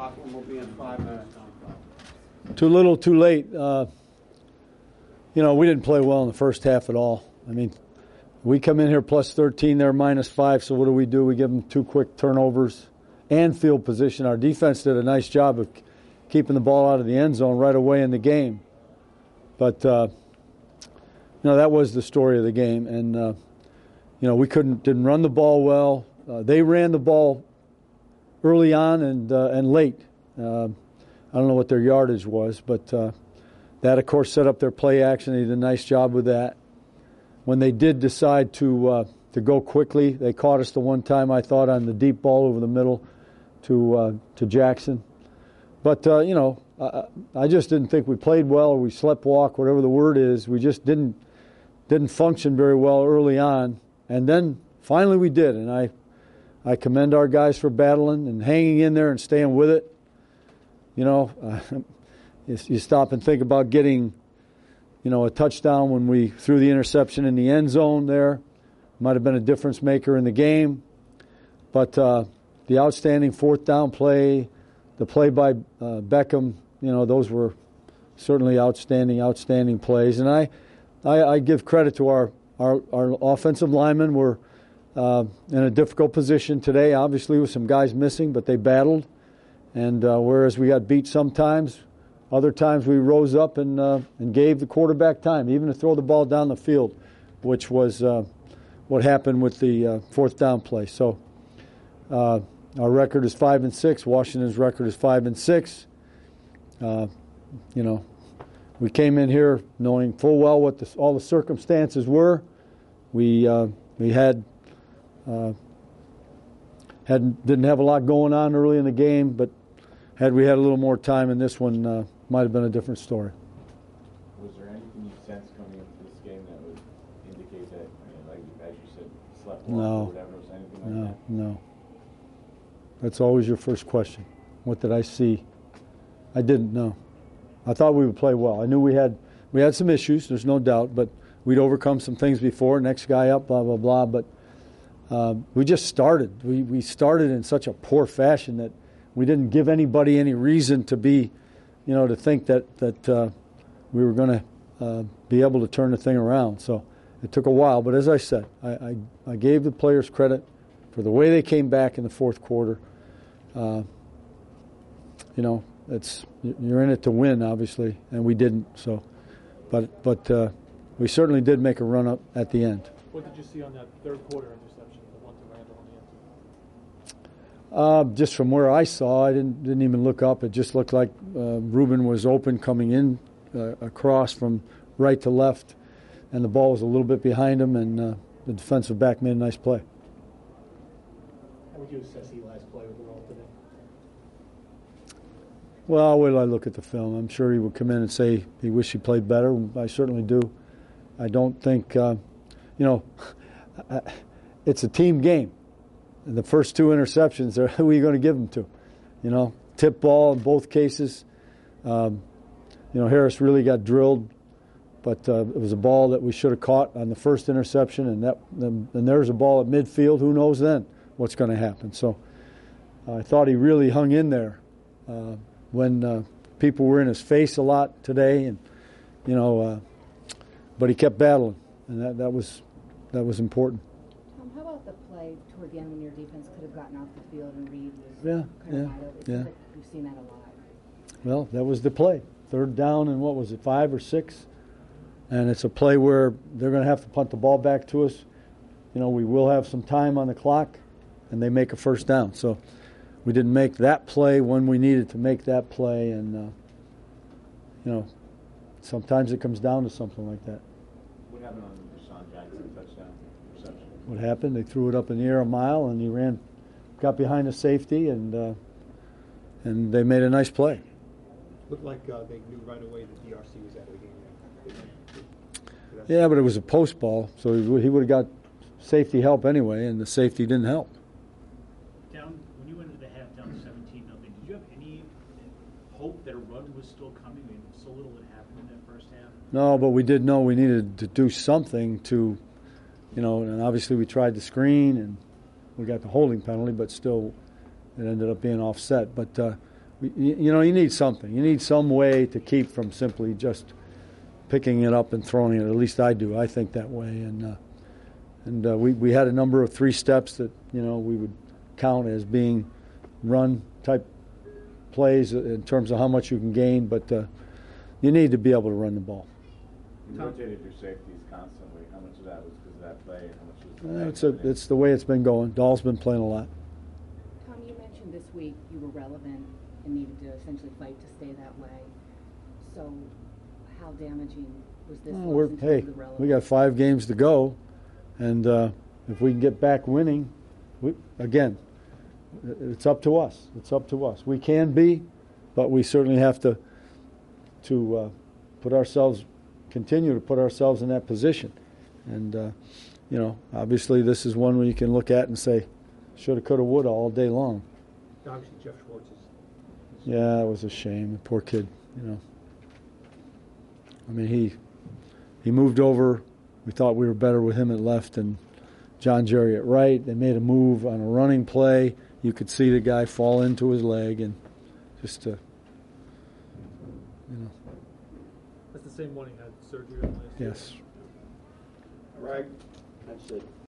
clock, and we'll be in 5 minutes. Too little, too late. We didn't play well in the first half at all. I mean, we come in here plus 13, they're minus 5, so what do? We give them 2 quick turnovers and field position. Our defense did a nice job of keeping the ball out of the end zone right away in the game. But, that was the story of the game. And, we didn't run the ball well. They ran the ball early on and late. I don't know what their yardage was, but that, of course, set up their play action. They did a nice job with that. When they did decide to go quickly, they caught us the one time, I thought, on the deep ball over the middle to Jackson. But, I just didn't think we played well or we sleptwalk, whatever the word is. We just didn't function very well early on. And then finally we did, and I commend our guys for battling and hanging in there and staying with it. You stop and think about getting, a touchdown when we threw the interception in the end zone there. Might have been a difference maker in the game. But the outstanding fourth down play, the play by Beckham, those were certainly outstanding plays. And I give credit to our offensive linemen. We're in a difficult position today, obviously with some guys missing, but they battled. And whereas we got beat sometimes, other times we rose up and gave the quarterback time, even to throw the ball down the field, which was what happened with the fourth down play. So our record is 5-6. Washington's record is 5-6. We came in here knowing full well what all the circumstances were. We didn't have a lot going on early in the game, but had we had a little more time in this one, might have been a different story. Was there anything you sensed coming into this game that would indicate that, as you said, slept or whatever? Was anything like that? No. That's always your first question. What did I see? I didn't know. I thought we would play well. I knew we had some issues, there's no doubt, but we'd overcome some things before. Next guy up, blah, blah, blah. But we just started. We started in such a poor fashion that we didn't give anybody any reason to be, to think that we were going to be able to turn the thing around. So it took a while. But as I said, I gave the players credit for the way they came back in the fourth quarter. You're in it to win, obviously, and we didn't. So, but we certainly did make a run up at the end. What did you see on that third quarter interception, the one to Randall on the end? Just from where I saw, I didn't even look up. It just looked like Ruben was open coming in across from right to left, and the ball was a little bit behind him, and the defensive back made a nice play. How would you assess Eli's play overall today? Well, wait till I look at the film. I'm sure he would come in and say he wished he played better. I certainly do. I don't think, it's a team game. The first 2 interceptions, who are you going to give them to? Tip ball in both cases. Harris really got drilled, but it was a ball that we should have caught on the first interception, and there's a ball at midfield. Who knows then what's going to happen? So I thought he really hung in there when people were in his face a lot today, and but he kept battling, and that was important. How about the play toward the end when your defense could have gotten off the field and Reed was kind of wide open? Like we've seen that a lot. Well, that was the play. Third down and what was it, 5 or 6? And it's a play where they're going to have to punt the ball back to us. We will have some time on the clock, and they make a first down. So we didn't make that play when we needed to make that play, and sometimes it comes down to something like that. What happened on the Deshaun Jackson touchdown reception? What happened? They threw it up in the air a mile, and he got behind the safety, and they made a nice play. Looked like they knew right away that DRC was out of the game. Yeah, but it was a post ball, so he would have got safety help anyway, and the safety didn't help. When you went into the half down 17-0, did you have any hope that a run was still coming? I mean, so little had happened in that first half. No, but we did know we needed to do something to, and obviously we tried the screen and we got the holding penalty, but still it ended up being offset. But you need something. You need some way to keep from simply just picking it up and throwing it. At least I do. I think that way. And we had a number of 3 steps that we would count as being run type plays in terms of how much you can gain. But you need to be able to run the ball. You rotated your safeties constantly. How much of that was because of that play? How much was It's the way it's been going. Dahl's been playing a lot. Tom, you mentioned this week you were relevant and needed to essentially fight to stay that way. So how damaging was this loss in terms of the relevance? We got 5 games to go, and if we can get back winning, again, it's up to us. It's up to us. We can be, but we certainly have to continue to put ourselves in that position. And obviously this is one where you can look at and say, shoulda, coulda, woulda all day long. Obviously, Jeff Schwartz is. Yeah, it was a shame. The poor kid, I mean, he moved over. We thought we were better with him at left and John Jerry at right. They made a move on a running play. You could see the guy fall into his leg and just That's the same one he had surgery on last year. Yes. Right. That's it.